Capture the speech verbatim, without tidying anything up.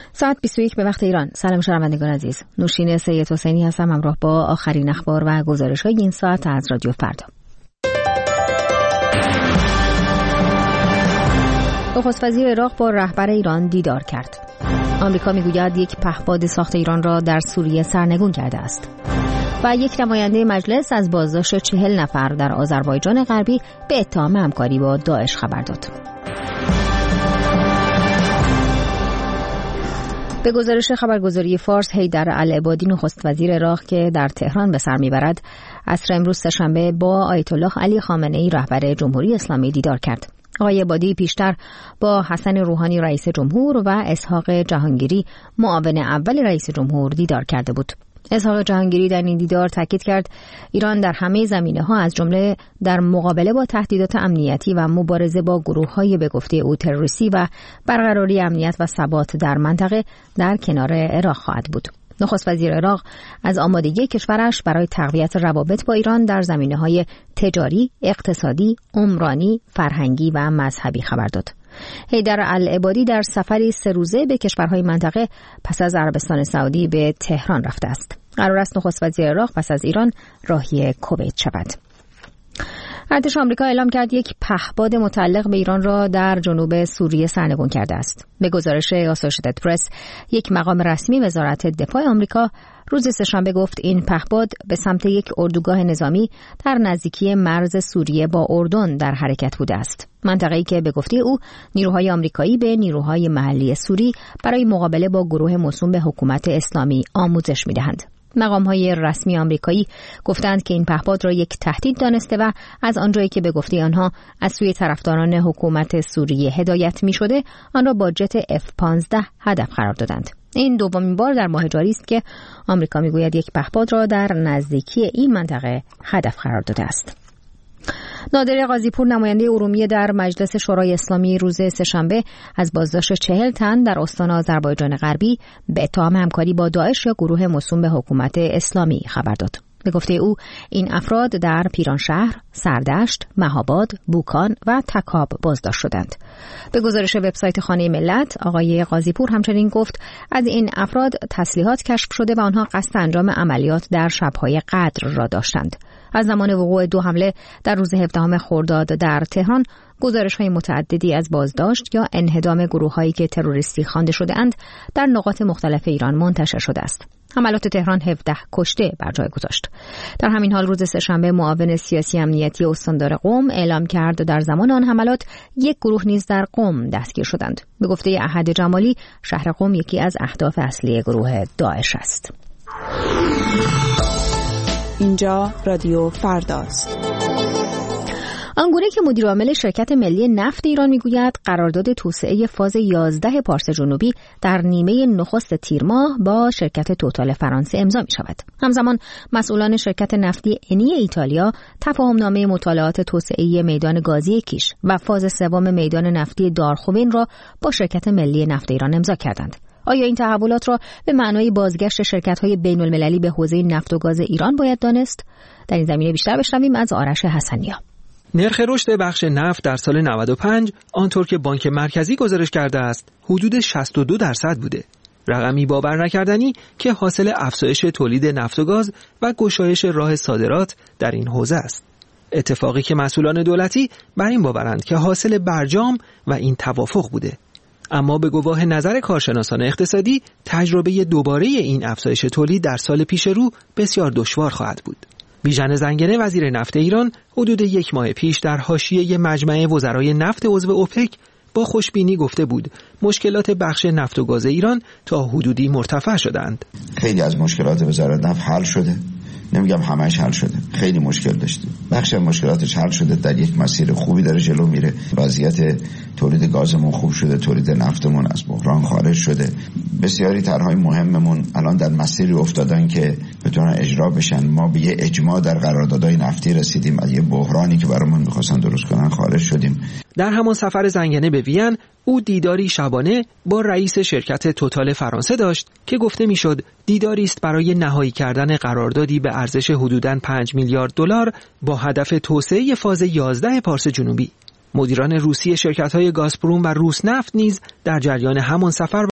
ساعت بیست و یک به وقت ایران. سلام شنوندگان عزیز. نوشین سید حسینی هستم همراه با آخرین اخبار و گزارش‌های این ساعت از رادیو فردا. نخست وزیر عراق با رهبر ایران دیدار کرد. آمریکا میگوید یک پهپاد ساخت ایران را در سوریه سرنگون کرده است. و یک نماینده مجلس از بازداشت چهل نفر در آذربایجان غربی به اتهام همکاری با داعش خبر داد. به گزارش خبرگزاری فارس، حیدر العبادی نخست وزیر عراق که در تهران به سر میبرد، عصر امروز سه‌شنبه با آیت الله علی خامنه‌ای رهبر جمهوری اسلامی دیدار کرد. آقای عبادی پیشتر با حسن روحانی رئیس جمهور و اسحاق جهانگیری معاون اول رئیس جمهور دیدار کرده بود. اسحاق جهانگیری در این دیدار تاکید کرد ایران در همه زمینه‌ها از جمله در مقابله با تهدیدات امنیتی و مبارزه با گروه‌های به گفته او تروریستی و برقراری امنیت و ثبات در منطقه در کنار عراق خواهد بود. نخست وزیر عراق از آمادگی کشورش برای تقویت روابط با ایران در زمینه‌های تجاری، اقتصادی، عمرانی، فرهنگی و مذهبی خبر داد. حیدر العبادی در سفری سه روزه به کشورهای منطقه پس از عربستان سعودی به تهران رفته است. قرار است نخست وزیر عراق پس از ایران راهی کویت شود. ارتش آمریکا اعلام کرد یک پهپاد متعلق به ایران را در جنوب سوریه سرنگون کرده است. به گزارش اسوشییتد پرس، یک مقام رسمی وزارت دفاع آمریکا روز سه‌شنبه گفت این پهپاد به سمت یک اردوگاه نظامی در نزدیکی مرز سوریه با اردن در حرکت بوده است. منطقه‌ای که به گفته او نیروهای آمریکایی به نیروهای محلی سوری برای مقابله با گروه موسوم به حکومت اسلامی آموزش می‌دهند. مقام‌های رسمی آمریکایی گفتند که این پهپاد را یک تهدید دانسته و از آنجایی که به گفته آنها از سوی طرفداران حکومت سوریه هدایت می‌شده، آن را با جت اف پانزده هدف قرار دادند. این دومین بار در ماه جاری است که آمریکا میگوید یک پهپاد را در نزدیکی این منطقه هدف قرار داده است. نادر قاضی‌پور نماینده ارومیه در مجلس شورای اسلامی روز سه‌شنبه از بازداشت چهل تن در استان آذربایجان غربی به اتهام همکاری با داعش یا گروه موسوم به حکومت اسلامی خبر داد. به گفته او این افراد در پیرانشهر، سردشت، مهاباد، بوکان و تکاب بازداشت شدند. به گزارش وبسایت خانه ملت، آقای قاضی‌پور همچنین گفت از این افراد تسلیحات کشف شده و آنها قصد انجام عملیات در شب‌های قدر را داشتند. از زمان وقوع دو حمله در روز هفدهم خرداد در تهران، گزارش‌های متعددی از بازداشت یا انهدام گروه‌هایی که تروریستی خوانده شده‌اند در نقاط مختلف ایران منتشر شده است. حملات تهران هفده کشته بر جای گذاشت. در همین حال روز سه‌شنبه معاون سیاسی امنیتی استاندار قم اعلام کرد در زمان آن حملات یک گروه نیز در قم دستگیر شدند. به گفته احد جمالی، شهر قم یکی از اهداف اصلی گروه داعش است. اینجا رادیو فرداست. آنگونه که مدیر عامل شرکت ملی نفت ایران میگوید قرارداد توسعه فاز یازده پارس جنوبی در نیمه نخست تیر ماه با شرکت توتال فرانسه امضا می شود. همزمان مسئولان شرکت نفتی انی ایتالیا تفاهمنامه مطالعات توسعه میدان گازی کیش و فاز سوم میدان نفتی دارخوین را با شرکت ملی نفت ایران امضا کردند. آیا این تحولات را به معنای بازگشت شرکت‌های بین‌المللی به حوزه نفت و گاز ایران باید دانست؟ در این زمینه بیشتر بشنویم از آرش حسنیا. نرخ رشد بخش نفت در سال نود و پنج آنطور که بانک مرکزی گزارش کرده است حدود شصت و دو درصد بوده. رقمی باور نکردنی که حاصل افزایش تولید نفت و گاز و گشایش راه صادرات در این حوزه است. اتفاقی که مسئولان دولتی بر این باورند که حاصل برجام و این توافق بوده. اما به گواه نظر کارشناسان اقتصادی تجربه دوباره این افزایش تولید در سال پیش رو بسیار دشوار خواهد بود. بیژن زنگنه وزیر نفت ایران حدود یک ماه پیش در حاشیه مجمع وزرای نفت عضو اوپک با خوشبینی گفته بود مشکلات بخش نفت و گاز ایران تا حدودی مرتفع شدند. خیلی از مشکلات وزارت نفت حل شده، نمیگم همش حل شده، خیلی مشکل داشتیم، بخش مشکلاتش حل شده، در یک مسیر خوبی داره جلو میره. وضعیت تولید گازمون خوب شده، تولید نفتمون از بحران خارج شده. بسیاری طرحهای مهممون الان در مسیری افتادن که بتونن اجرا بشن. ما به یه اجماع در قراردادهای نفتی رسیدیم، از یه بحرانی که برامون می‌خواستن درست کنن خارج شدیم. در همان سفر زنگنه به وین او دیداری شبانه با رئیس شرکت توتال فرانسه داشت که گفته میشد دیداری است برای نهایی کردن قراردادی به ارزش حدوداً پنج میلیارد دلار با هدف توسعه فاز یازده پارس جنوبی. مدیران روسی شرکت‌های گازپروم و روسنفت نیز در جریان همان سفر